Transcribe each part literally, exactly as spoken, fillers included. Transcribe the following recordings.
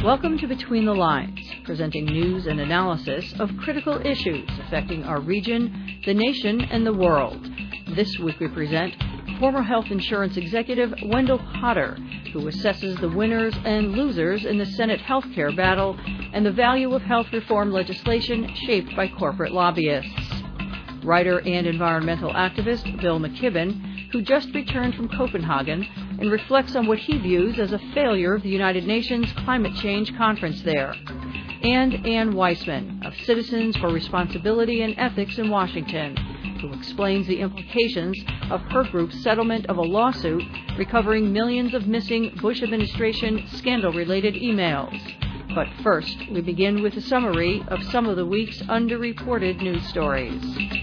Welcome to Between the Lines, presenting news and analysis of critical issues affecting our region, the nation, and the world. This week we present former health insurance executive Wendell Potter, who assesses the winners and losers in the Senate healthcare battle and the value of health reform legislation shaped by corporate lobbyists. Writer and environmental activist Bill McKibben, who just returned from Copenhagen and reflects on what he views as a failure of the United Nations Climate Change Conference there. And Ann Weissman of Citizens for Responsibility and Ethics in Washington, who explains the implications of her group's settlement of a lawsuit recovering millions of missing Bush administration scandal-related emails. But first, we begin with a summary of some of the week's underreported news stories.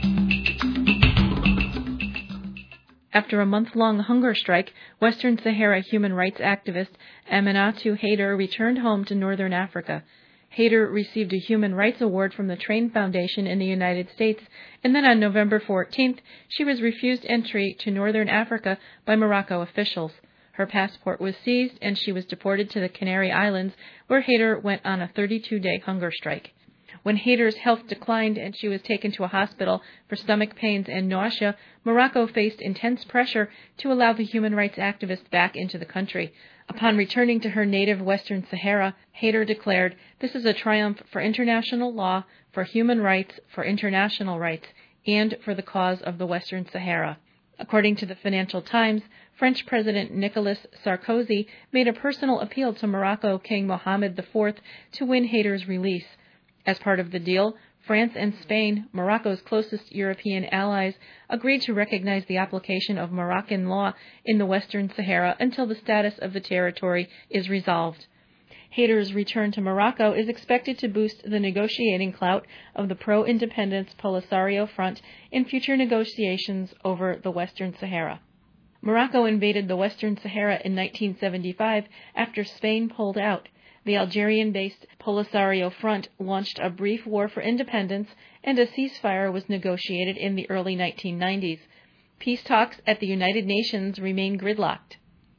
After a month-long hunger strike, Western Sahara human rights activist Aminatou Hader returned home to northern Africa. Hader received a Human Rights Award from the Train Foundation in the United States, and then on November fourteenth, she was refused entry to northern Africa by Morocco officials. Her passport was seized, and she was deported to the Canary Islands, where Hader went on a thirty-two day hunger strike. When Hader's health declined and she was taken to a hospital for stomach pains and nausea, Morocco faced intense pressure to allow the human rights activist back into the country. Upon returning to her native Western Sahara, Hader declared, "This is a triumph for international law, for human rights, for international rights, and for the cause of the Western Sahara." According to the Financial Times, French President Nicolas Sarkozy made a personal appeal to Morocco King Mohammed the fourth to win Hader's release. As part of the deal, France and Spain, Morocco's closest European allies, agreed to recognize the application of Moroccan law in the Western Sahara until the status of the territory is resolved. Hader's return to Morocco is expected to boost the negotiating clout of the pro-independence Polisario Front in future negotiations over the Western Sahara. Morocco invaded the Western Sahara in nineteen seventy-five after Spain pulled out. The Algerian-based Polisario Front launched a brief war for independence, and a ceasefire was negotiated in the early nineteen nineties. Peace talks at the United Nations remain gridlocked.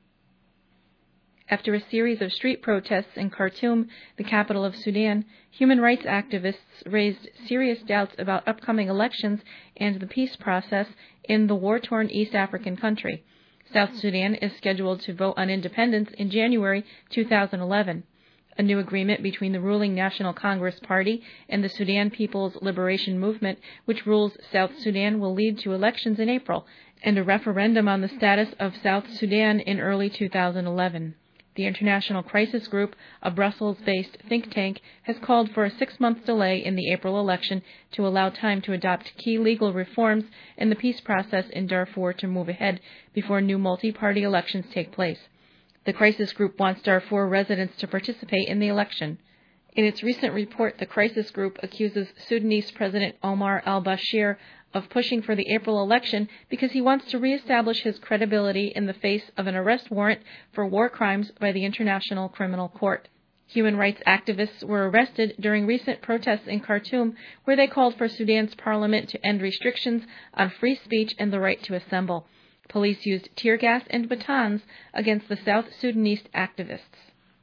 After a series of street protests in Khartoum, the capital of Sudan, human rights activists raised serious doubts about upcoming elections and the peace process in the war-torn East African country. South Sudan is scheduled to vote on independence in January two thousand eleven. A new agreement between the ruling National Congress Party and the Sudan People's Liberation Movement, which rules South Sudan, will lead to elections in April and a referendum on the status of South Sudan in early two thousand eleven. The International Crisis Group, a Brussels-based think tank, has called for a six-month delay in the April election to allow time to adopt key legal reforms and the peace process in Darfur to move ahead before new multi-party elections take place. The crisis group wants Darfur residents to participate in the election. In its recent report, the crisis group accuses Sudanese President Omar al-Bashir of pushing for the April election because he wants to reestablish his credibility in the face of an arrest warrant for war crimes by the International Criminal Court. Human rights activists were arrested during recent protests in Khartoum, where they called for Sudan's parliament to end restrictions on free speech and the right to assemble. Police used tear gas and batons against the South Sudanese activists.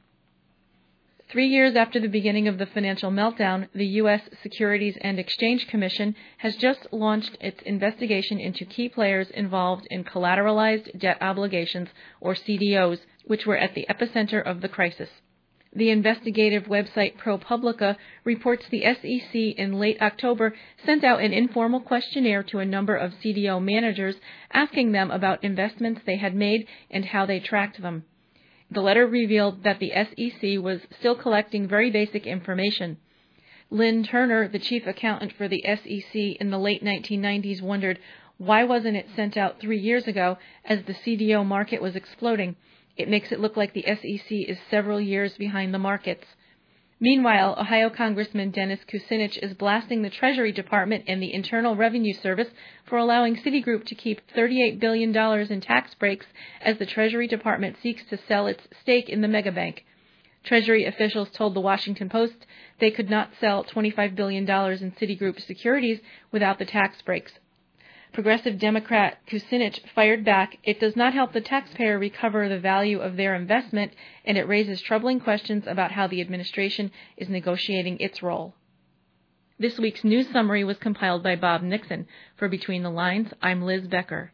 Three years after the beginning of the financial meltdown, the U S Securities and Exchange Commission has just launched its investigation into key players involved in collateralized debt obligations, or C D Os, which were at the epicenter of the crisis. The investigative website ProPublica reports the S E C in late October sent out an informal questionnaire to a number of C D O managers asking them about investments they had made and how they tracked them. The letter revealed that the S E C was still collecting very basic information. Lynn Turner, the chief accountant for the S E C in the late nineteen nineties, wondered why wasn't it sent out three years ago as the C D O market was exploding. It makes it look like the S E C is several years behind the markets. Meanwhile, Ohio Congressman Dennis Kucinich is blasting the Treasury Department and the Internal Revenue Service for allowing Citigroup to keep thirty-eight billion dollars in tax breaks as the Treasury Department seeks to sell its stake in the megabank. Treasury officials told the Washington Post they could not sell twenty-five billion dollars in Citigroup securities without the tax breaks. Progressive Democrat Kucinich fired back, "It does not help the taxpayer recover the value of their investment, and it raises troubling questions about how the administration is negotiating its role." This week's news summary was compiled by Bob Nixon. For Between the Lines, I'm Liz Becker.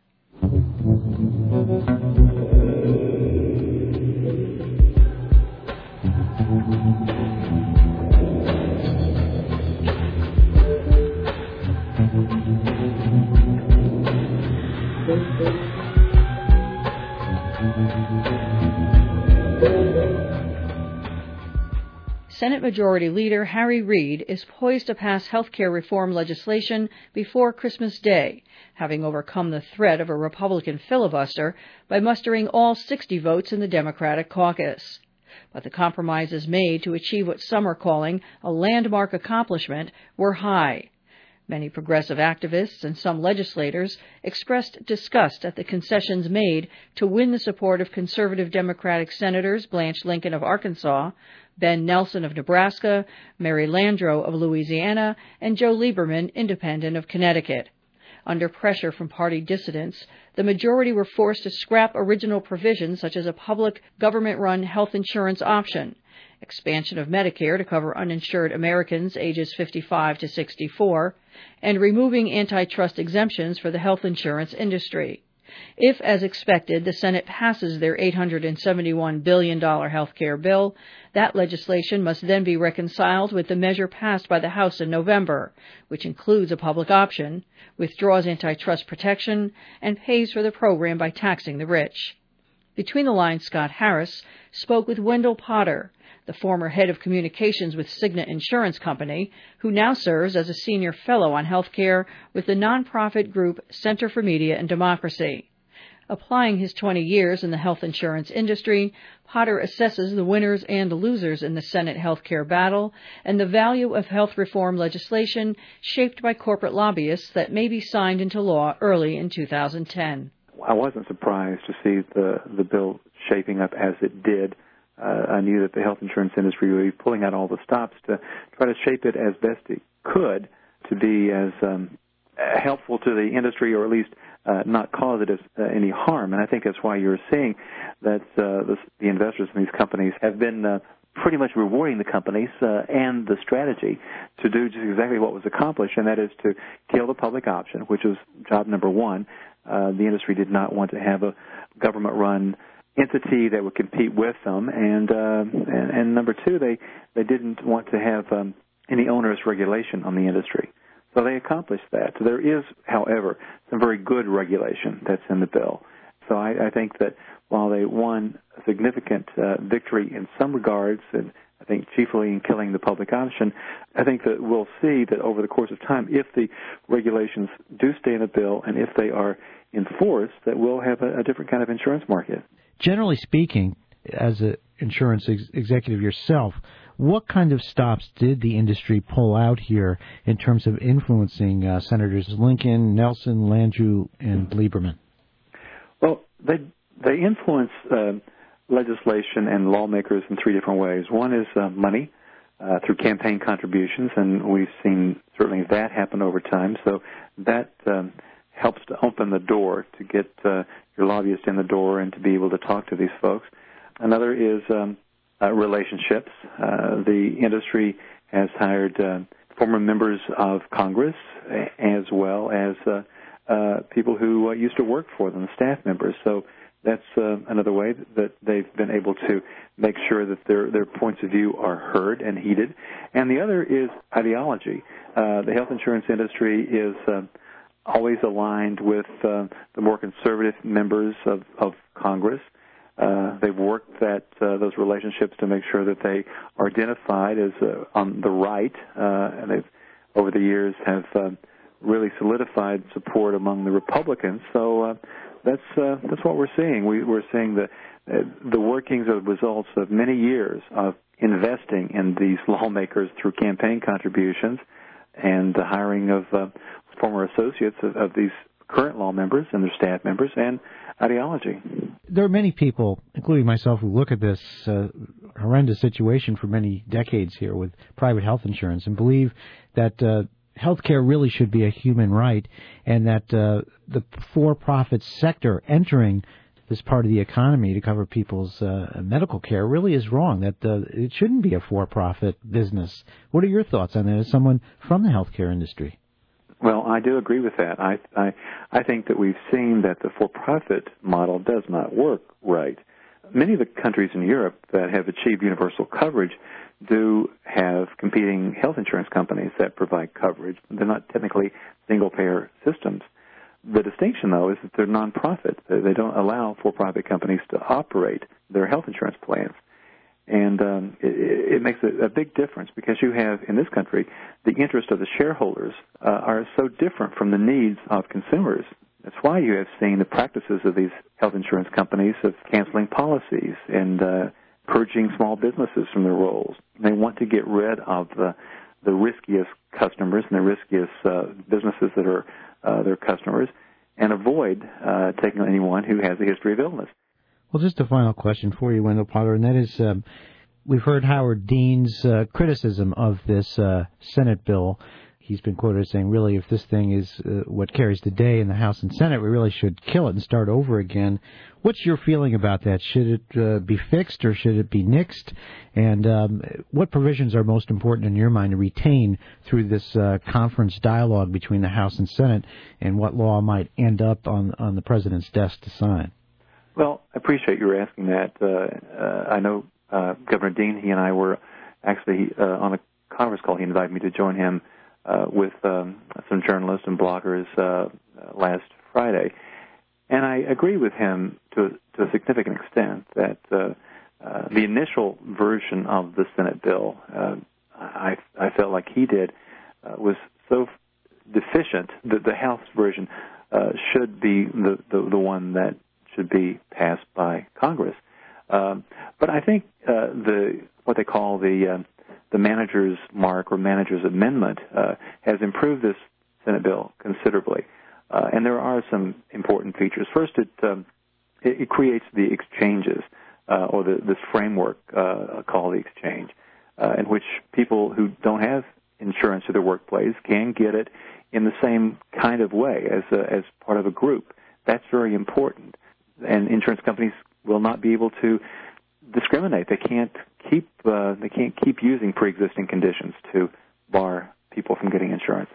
Senate Majority Leader Harry Reid is poised to pass health care reform legislation before Christmas Day, having overcome the threat of a Republican filibuster by mustering all sixty votes in the Democratic caucus. But the compromises made to achieve what some are calling a landmark accomplishment were high. Many progressive activists and some legislators expressed disgust at the concessions made to win the support of conservative Democratic Senators Blanche Lincoln of Arkansas, Ben Nelson of Nebraska, Mary Landrieu of Louisiana, and Joe Lieberman, Independent of Connecticut. Under pressure from party dissidents, the majority were forced to scrap original provisions such as a public government-run health insurance option, expansion of Medicare to cover uninsured Americans ages fifty-five to sixty-four, and removing antitrust exemptions for the health insurance industry. If, as expected, the Senate passes their eight hundred seventy-one billion dollars health care bill, that legislation must then be reconciled with the measure passed by the House in November, which includes a public option, withdraws antitrust protection, and pays for the program by taxing the rich. Between the Lines, Scott Harris spoke with Wendell Potter, the former head of communications with Cigna Insurance Company, who now serves as a senior fellow on health care with the nonprofit group Center for Media and Democracy. Applying his twenty years in the health insurance industry, Potter assesses the winners and losers in the Senate health care battle and the value of health reform legislation shaped by corporate lobbyists that may be signed into law early in two thousand ten. I wasn't surprised to see the, the bill shaping up as it did. Uh, I knew that the health insurance industry would be pulling out all the stops to try to shape it as best it could to be as um, helpful to the industry, or at least uh, not cause it as, uh, any harm. And I think that's why you're seeing that uh, the, the investors in these companies have been uh, pretty much rewarding the companies uh, and the strategy to do just exactly what was accomplished, and that is to kill the public option, which is job number one. Uh, the industry did not want to have a government-run entity that would compete with them, and, uh, and and number two, they they didn't want to have um, any onerous regulation on the industry. So they accomplished that. So there is, however, some very good regulation that's in the bill. So I, I think that while they won a significant uh, victory in some regards, and I think chiefly in killing the public option, I think that we'll see that over the course of time, if the regulations do stay in the bill and if they are enforced, that we'll have a, a different kind of insurance market. Generally speaking, as an insurance ex- executive yourself, what kind of stops did the industry pull out here in terms of influencing uh, Senators Lincoln, Nelson, Landrieu, and Lieberman? Well, they they influence uh, legislation and lawmakers in three different ways. One is uh, money uh, through campaign contributions, and we've seen certainly that happen over time. So that um, helps to open the door to get uh, your lobbyist in the door and to be able to talk to these folks. Another is um, uh, relationships. Uh, the industry has hired uh, former members of Congress as well as uh, uh, people who uh, used to work for them, staff members. So that's uh, another way that they've been able to make sure that their their points of view are heard and heeded. And the other is ideology. Uh, the health insurance industry is uh, always aligned with uh, the more conservative members of, of Congress. Uh, they've worked that uh, those relationships to make sure that they are identified as uh, on the right, uh, and they've over the years have uh, really solidified support among the Republicans. So uh, that's uh, that's what we're seeing. We, we're seeing the uh, the workings of the results of many years of investing in these lawmakers through campaign contributions and the hiring of uh, former associates of, of these current law members and their staff members, and ideology. There are many people, including myself, who look at this uh, horrendous situation for many decades here with private health insurance and believe that uh, healthcare really should be a human right, and that uh, the for-profit sector entering this part of the economy to cover people's uh, medical care really is wrong, that uh, it shouldn't be a for-profit business. What are your thoughts on that as someone from the healthcare industry? Well, I do agree with that. I, I, I think that we've seen that the for-profit model does not work right. Many of the countries in Europe that have achieved universal coverage do have competing health insurance companies that provide coverage. They're not technically single-payer systems. The distinction, though, is that they're nonprofit. They don't allow for-profit companies to operate their health insurance plans. And um, it, it makes a, a big difference because you have, in this country, the interest of the shareholders uh, are so different from the needs of consumers. That's why you have seen the practices of these health insurance companies of canceling policies and uh, purging small businesses from their roles. They want to get rid of the, the riskiest customers and the riskiest uh, businesses that are uh, their customers and avoid uh, taking anyone who has a history of illness. Well, just a final question for you, Wendell Potter, and that is, um, we've heard Howard Dean's uh, criticism of this uh, Senate bill. He's been quoted as saying, really, if this thing is uh, what carries the day in the House and Senate, we really should kill it and start over again. What's your feeling about that? Should it uh, be fixed or should it be nixed? And um, what provisions are most important in your mind to retain through this uh, conference dialogue between the House and Senate, and what law might end up on, on the President's desk to sign? Well, I appreciate you asking that. Uh, uh, I know uh, Governor Dean, he and I were actually uh, on a conference call. He invited me to join him uh, with um, some journalists and bloggers uh, last Friday. And I agree with him to, to a significant extent that uh, uh, the initial version of the Senate bill, uh, I, I felt like he did, uh, was so deficient that the House version uh, should be the, the, the one that should be passed by Congress. Um, but I think uh, the what they call the uh, the manager's mark or manager's amendment uh, has improved this Senate bill considerably. Uh, and there are some important features. First, it um, it, it creates the exchanges uh, or the, this framework uh, called the exchange, uh, in which people who don't have insurance to their workplace can get it in the same kind of way as a, as part of a group. That's very important. And insurance companies will not be able to discriminate. They can't keep uh, they can't keep using pre-existing conditions to bar people from getting insurance.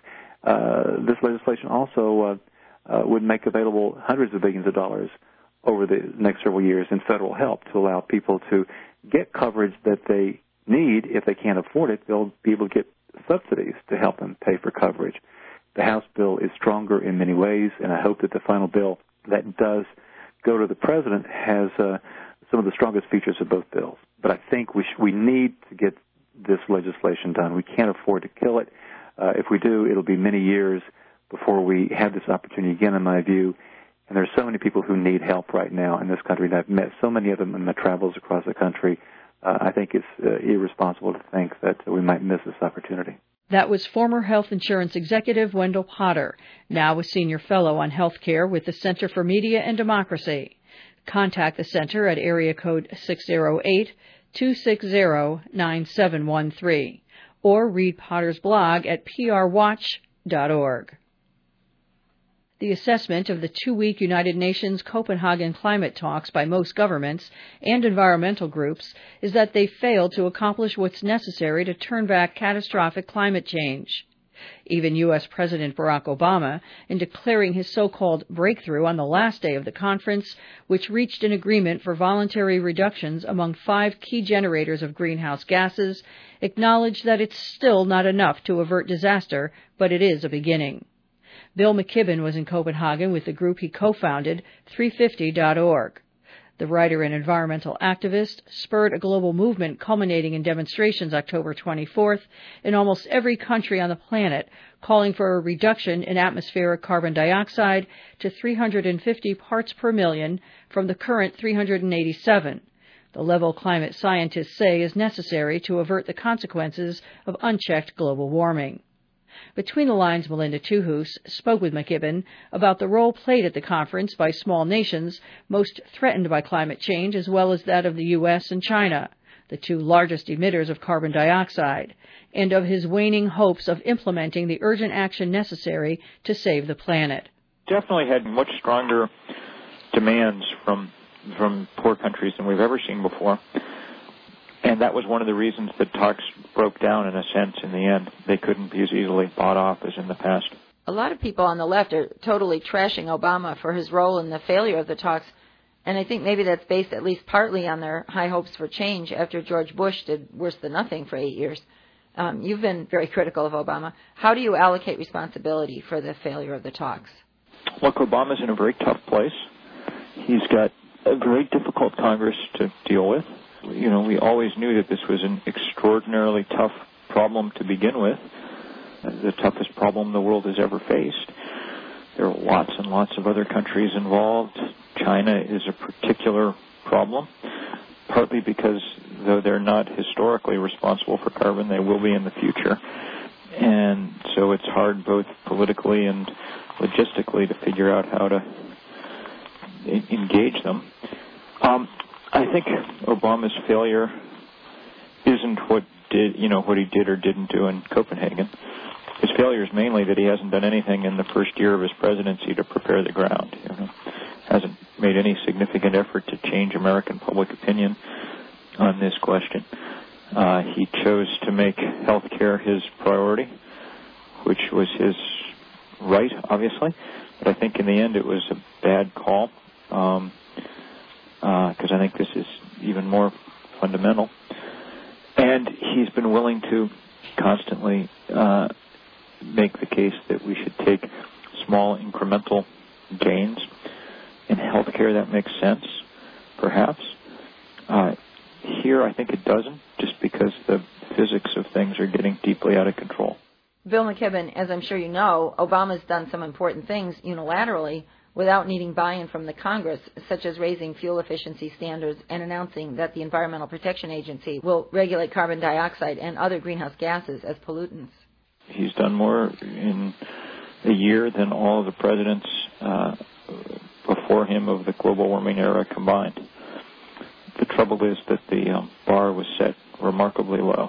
Uh, this legislation also uh, uh, would make available hundreds of billions of dollars over the next several years in federal help to allow people to get coverage that they need. If they can't afford it, they'll be able to get subsidies to help them pay for coverage. The House bill is stronger in many ways, and I hope that the final bill that does go to the President has uh, some of the strongest features of both bills. But I think we sh- we need to get this legislation done. We can't afford to kill it. Uh, if we do, it'll be many years before we have this opportunity again, in my view. And there are so many people who need help right now in this country, and I've met so many of them in my travels across the country. Uh, I think it's uh, irresponsible to think that we might miss this opportunity. That was former health insurance executive Wendell Potter, now a senior fellow on health care with the Center for Media and Democracy. Contact the center at area code six oh eight, two six zero, nine seven one three or read Potter's blog at p r watch dot org. The assessment of the two-week United Nations Copenhagen climate talks by most governments and environmental groups is that they failed to accomplish what's necessary to turn back catastrophic climate change. Even U S President Barack Obama, in declaring his so-called breakthrough on the last day of the conference, which reached an agreement for voluntary reductions among five key generators of greenhouse gases, acknowledged that it's still not enough to avert disaster, but it is a beginning. Bill McKibben was in Copenhagen with the group he co-founded, three fifty dot org. The writer and environmental activist spurred a global movement culminating in demonstrations October twenty-fourth in almost every country on the planet, calling for a reduction in atmospheric carbon dioxide to three hundred fifty parts per million from the current three hundred eighty-seven, the level climate scientists say is necessary to avert the consequences of unchecked global warming. Between the lines, Melinda Tuhus spoke with McKibben about the role played at the conference by small nations most threatened by climate change, as well as that of the U S and China. the two largest emitters of carbon dioxide, and of his waning hopes of implementing the urgent action necessary to save the planet. Definitely had much stronger demands from from poor countries than we've ever seen before. And that was one of the reasons that talks broke down in a sense in the end. They couldn't be as easily bought off as in the past. A lot of people on the left are totally trashing Obama for his role in the failure of the talks. And I think maybe that's based at least partly on their high hopes for change after George Bush did worse than nothing for eight years. Um, you've been very critical of Obama. How do you allocate responsibility for the failure of the talks? Look, Obama's in a very tough place. He's got a very difficult Congress to deal with. You know, we always knew that this was an extraordinarily tough problem to begin with, the toughest problem the world has ever faced. There are lots and lots of other countries involved. China is a particular problem, partly because though they're not historically responsible for carbon, they will be in the future. And so it's hard both politically and logistically to figure out how to engage them. Um, I think Obama's failure isn't what did you know what he did or didn't do in Copenhagen. His failure is mainly that he hasn't done anything in the first year of his presidency to prepare the ground. You know, hasn't made any significant effort to change American public opinion on this question. Uh, he chose to make health care his priority, which was his right, obviously. But I think in the end it was a bad call. Um, because uh, I think this is even more fundamental. And he's been willing to constantly uh, make the case that we should take small incremental gains. In healthcare, that makes sense, perhaps. Uh, here, I think it doesn't, just because the physics of things are getting deeply out of control. Bill McKibben, as I'm sure you know, Obama's done some important things unilaterally without needing buy-in from the Congress, such as raising fuel efficiency standards and announcing that the Environmental Protection Agency will regulate carbon dioxide and other greenhouse gases as pollutants. He's done more in a year than all of the presidents uh, before him of the global warming era combined. The trouble is that the um, bar was set remarkably low.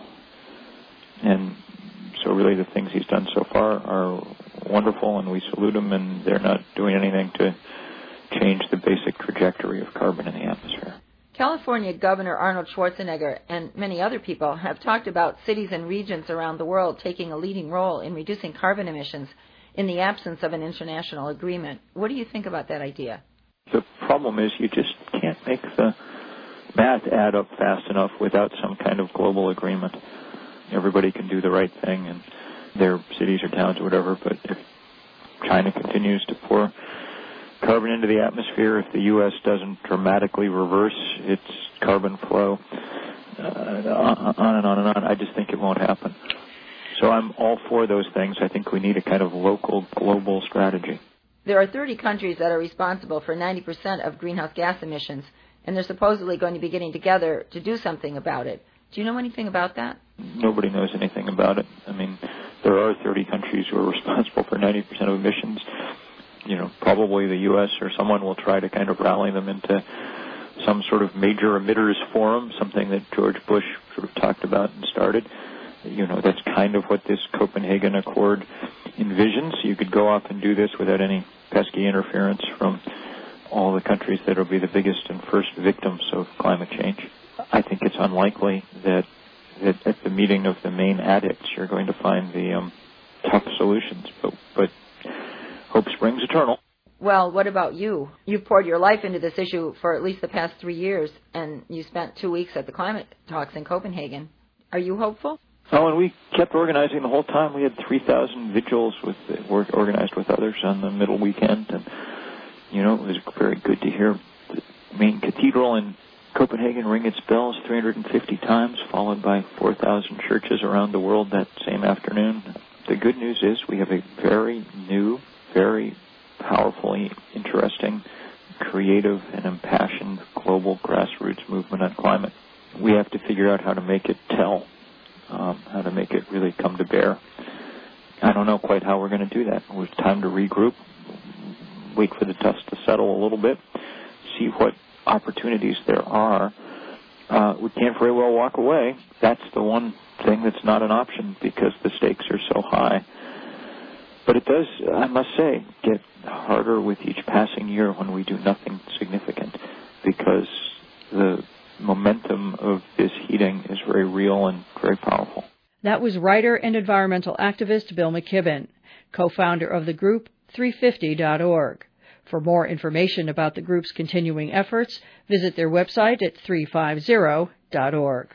And so really the things he's done so far are wonderful, and we salute him, and they're not doing anything to change the basic trajectory of carbon in the atmosphere. California Governor Arnold Schwarzenegger and many other people have talked about cities and regions around the world taking a leading role in reducing carbon emissions in the absence of an international agreement. What do you think about that idea? The problem is you just can't make the math add up fast enough without some kind of global agreement. Everybody can do the right thing in their cities or towns or whatever, but if China continues to pour carbon into the atmosphere, if the U S doesn't dramatically reverse its carbon flow, uh, on and on and on, I just think it won't happen. So I'm all for those things. I think we need a kind of local, global strategy. There are thirty countries that are responsible for ninety percent of greenhouse gas emissions, and they're supposedly going to be getting together to do something about it. Do you know anything about that? Nobody knows anything about it. I mean, there are thirty countries who are responsible for ninety percent of emissions. You know, probably the U S or someone will try to kind of rally them into some sort of major emitters forum, something that George Bush sort of talked about and started. You know, that's kind of what this Copenhagen Accord envisions. You could go off and do this without any pesky interference from all the countries that will be the biggest and first victims of climate change. I think it's unlikely that that at the meeting of the main addicts you're going to find the um, tough solutions, but, but hope springs eternal. Well, what about you? You've poured your life into this issue for at least the past three years, and you spent two weeks at the climate talks in Copenhagen. Are you hopeful? Oh, and we kept organizing the whole time. We had three thousand vigils with uh, organized with others on the middle weekend, and you know, it was very good to hear the main cathedral in Copenhagen ring its bells three hundred fifty times, followed by four thousand churches around the world that same afternoon. The good news is we have a very new, very powerfully interesting, creative, and impassioned global grassroots movement on climate. We have to figure out how to make it tell, um, how to make it really come to bear. I don't know quite how we're going to do that. It was time to regroup, wait for the dust to settle a little bit, see what opportunities there are uh, we can't very well walk away. That's the one thing that's not an option because the stakes are so high. But it does, I must say, get harder with each passing year when we do nothing significant because the momentum of this heating is very real and very powerful. That was writer and environmental activist Bill McKibben, co-founder of the group three fifty dot org. For more information about the group's continuing efforts, visit their website at three fifty dot org.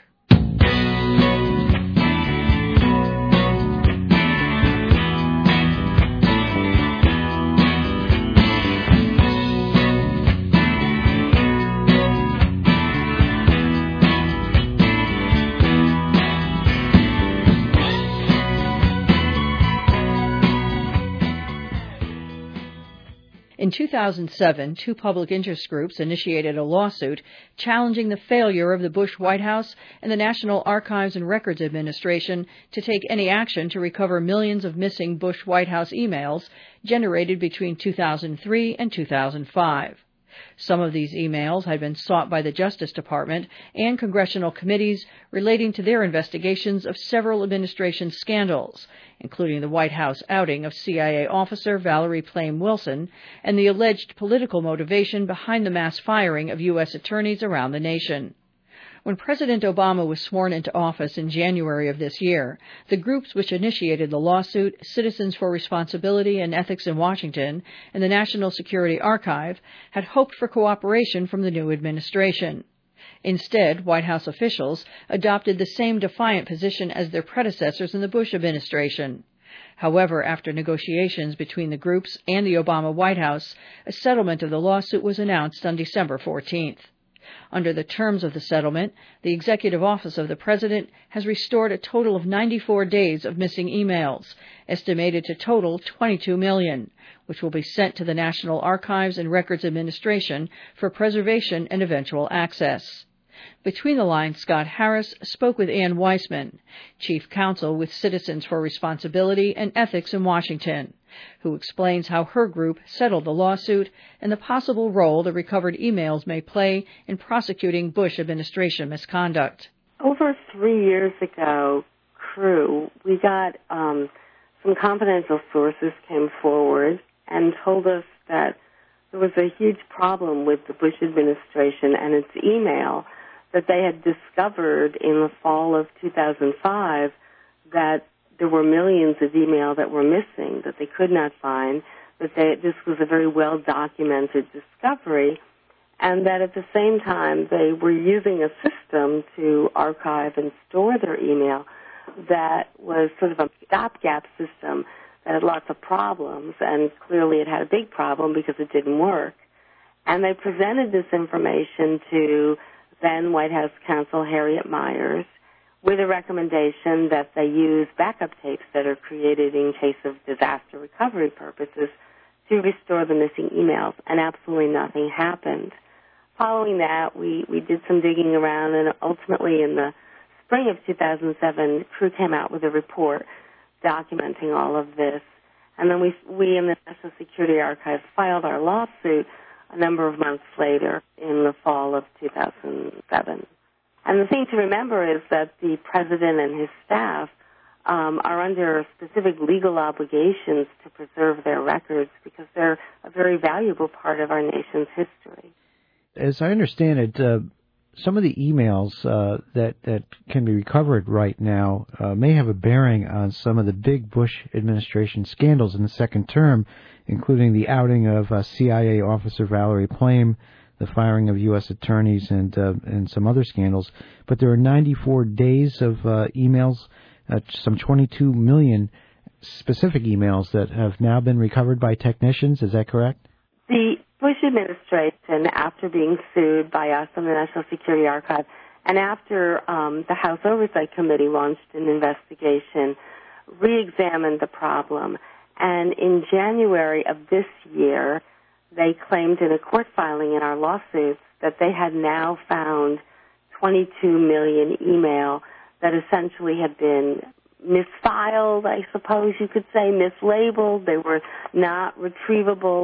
In two thousand seven, two public interest groups initiated a lawsuit challenging the failure of the Bush White House and the National Archives and Records Administration to take any action to recover millions of missing Bush White House emails generated between two thousand three and two thousand five. Some of these emails had been sought by the Justice Department and congressional committees relating to their investigations of several administration scandals, including the White House outing of C I A officer Valerie Plame Wilson and the alleged political motivation behind the mass firing of U S attorneys around the nation. When President Obama was sworn into office in January of this year, the groups which initiated the lawsuit, Citizens for Responsibility and Ethics in Washington and the National Security Archive, had hoped for cooperation from the new administration. Instead, White House officials adopted the same defiant position as their predecessors in the Bush administration. However, after negotiations between the groups and the Obama White House, a settlement of the lawsuit was announced on December fourteenth. Under the terms of the settlement, the Executive Office of the President has restored a total of ninety-four days of missing emails, estimated to total twenty-two million, which will be sent to the National Archives and Records Administration for preservation and eventual access. Between the lines, Scott Harris spoke with Ann Weissman, Chief Counsel with Citizens for Responsibility and Ethics in Washington, who explains how her group settled the lawsuit and the possible role the recovered emails may play in prosecuting Bush administration misconduct. Over three years ago, Crew, we got um, some confidential sources came forward and told us that there was a huge problem with the Bush administration and its email, that they had discovered in the fall of two thousand five that there were millions of email that were missing, that they could not find, that they, this was a very well-documented discovery, and that at the same time they were using a system to archive and store their email that was sort of a stopgap system that had lots of problems, and clearly it had a big problem because it didn't work. And they presented this information to then White House counsel Harriet Miers with a recommendation that they use backup tapes that are created in case of disaster recovery purposes to restore the missing emails, and absolutely nothing happened. Following that, we, we did some digging around, and ultimately in the spring of two thousand seven, Crew came out with a report documenting all of this. And then we, we in the National Security Archive filed our lawsuit a number of months later in the fall of two thousand seven. And the thing to remember is that the president and his staff um, are under specific legal obligations to preserve their records because they're a very valuable part of our nation's history. As I understand it, uh, some of the emails uh, that, that can be recovered right now uh, may have a bearing on some of the big Bush administration scandals in the second term, including the outing of uh, C I A officer Valerie Plame, the firing of U S attorneys, and uh, and some other scandals. But there are ninety-four days of uh, emails, uh, some twenty-two million specific emails that have now been recovered by technicians. Is that correct? The Bush administration, after being sued by us and the National Security Archive, and after um, the House Oversight Committee launched an investigation, re-examined the problem. And in January of this year, they claimed in a court filing in our lawsuits that they had now found twenty-two million email that essentially had been misfiled, I suppose you could say, mislabeled. They were not retrievable,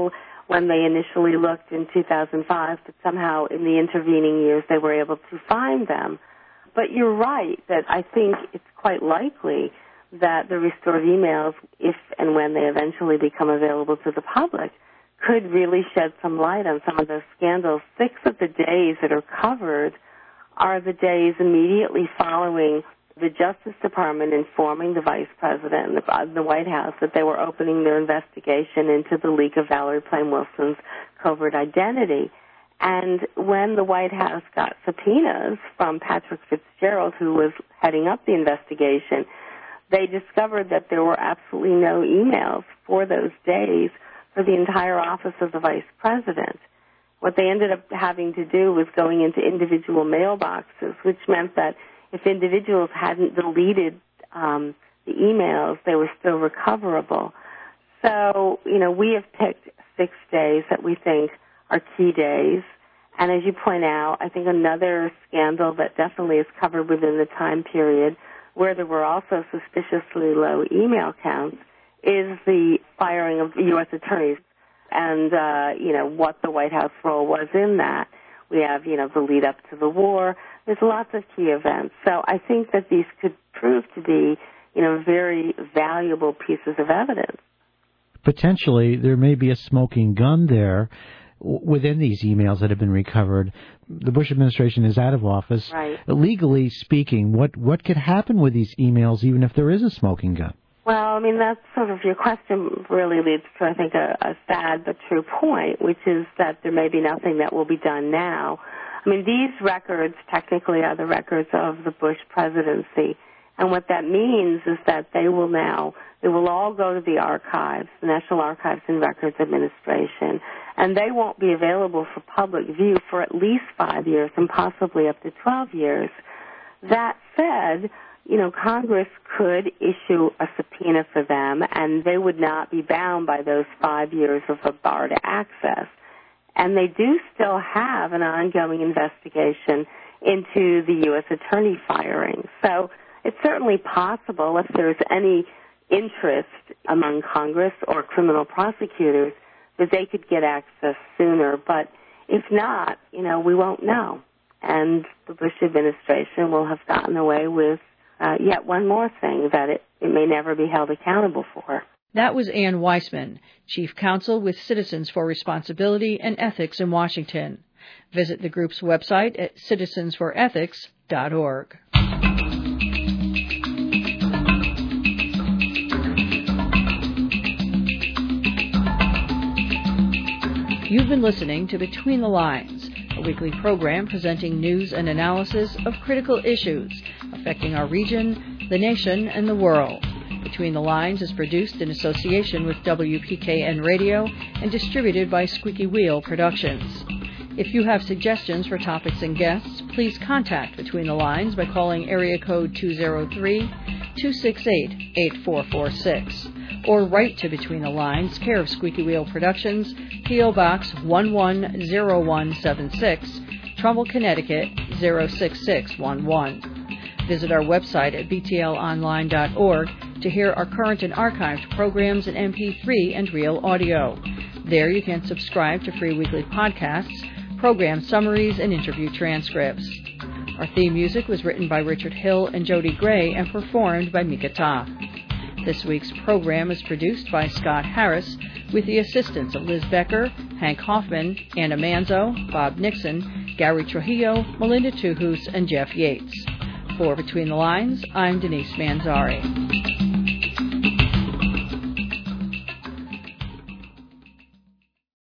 when they initially looked in two thousand five, but somehow in the intervening years they were able to find them. But you're right that I think it's quite likely that the restored emails, if and when they eventually become available to the public, could really shed some light on some of those scandals. Six of the days that are covered are the days immediately following the Justice Department informing the Vice President and the, uh, the White House that they were opening their investigation into the leak of Valerie Plame Wilson's covert identity. And when the White House got subpoenas from Patrick Fitzgerald, who was heading up the investigation, they discovered that there were absolutely no emails for those days for the entire office of the Vice President. What they ended up having to do was going into individual mailboxes, which meant that if individuals hadn't deleted um, the emails, they were still recoverable. So, you know, we have picked six days that we think are key days. And as you point out, I think another scandal that definitely is covered within the time period where there were also suspiciously low email counts is the firing of U S attorneys and, uh, you know, what the White House role was in that. We have, you know, the lead up to the war. There's lots of key events. So I think that these could prove to be, you know, very valuable pieces of evidence. Potentially, there may be a smoking gun there within these emails that have been recovered. The Bush administration is out of office. Right. Legally speaking, what, what could happen with these emails even if there is a smoking gun? Well, I mean, that's sort of your question really leads to, I think, a, a sad but true point, which is that there may be nothing that will be done now. I mean, these records technically are the records of the Bush presidency. And what that means is that they will now, they will all go to the archives, the National Archives and Records Administration, and they won't be available for public view for at least five years and possibly up to twelve years. That said, you know, Congress could issue a subpoena for them, and they would not be bound by those five years of a bar to access. And they do still have an ongoing investigation into the U S attorney firing. So it's certainly possible, if there's any interest among Congress or criminal prosecutors, that they could get access sooner. But if not, you know, we won't know. And the Bush administration will have gotten away with Uh, yet one more thing that it, it may never be held accountable for. That was Ann Weissman, Chief Counsel with Citizens for Responsibility and Ethics in Washington. Visit the group's website at citizens for ethics dot org. You've been listening to Between the Lines, a weekly program presenting news and analysis of critical issues affecting our region, the nation, and the world. Between the Lines is produced in association with W P K N Radio and distributed by Squeaky Wheel Productions. If you have suggestions for topics and guests, please contact Between the Lines by calling area code two oh three, two six eight, eight four four six or write to Between the Lines, care of Squeaky Wheel Productions, P O. Box one one zero one seven six, Trumbull, Connecticut zero six six one one. Visit our website at b t l online dot org to hear our current and archived programs in M P three and real audio. There you can subscribe to free weekly podcasts, program summaries, and interview transcripts. Our theme music was written by Richard Hill and Jody Gray and performed by Mika Ta. This week's program is produced by Scott Harris with the assistance of Liz Becker, Hank Hoffman, Anna Manzo, Bob Nixon, Gary Trujillo, Melinda Tuhus, and Jeff Yates. For Between the Lines, I'm Denise Manzari.